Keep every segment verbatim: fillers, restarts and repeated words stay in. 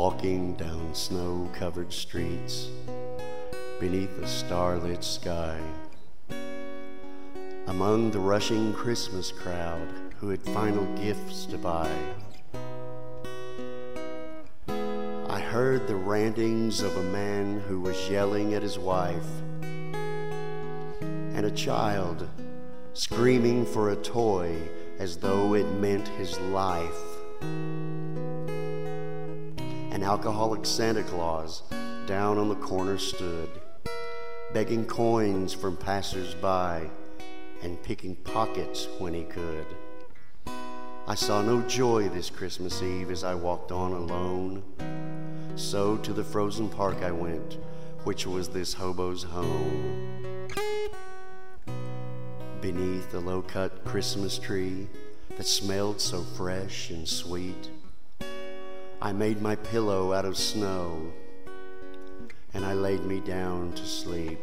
walking down snow-covered streets beneath a starlit sky, among the rushing Christmas crowd who had final gifts to buy. I heard the rantings of a man who was yelling at his wife, and a child screaming for a toy as though it meant his life. An alcoholic Santa Claus down on the corner stood, begging coins from passers-by and picking pockets when he could. I saw no joy this Christmas Eve as I walked on alone. So to the frozen park I went, which was this hobo's home. Beneath a low-cut Christmas tree that smelled so fresh and sweet, I made my pillow out of snow, and I laid me down to sleep.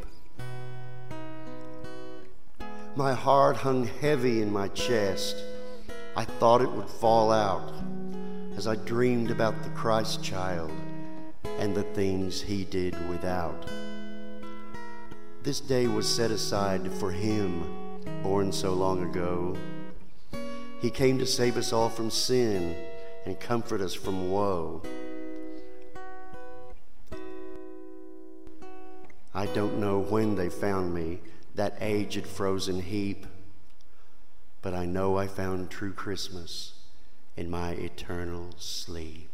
My heart hung heavy in my chest. I thought it would fall out as I dreamed about the Christ child and the things he did without. This day was set aside for him, born so long ago. He came to save us all from sin and comfort us from woe. I don't know when they found me, that aged frozen heap, but I know I found true Christmas in my eternal sleep.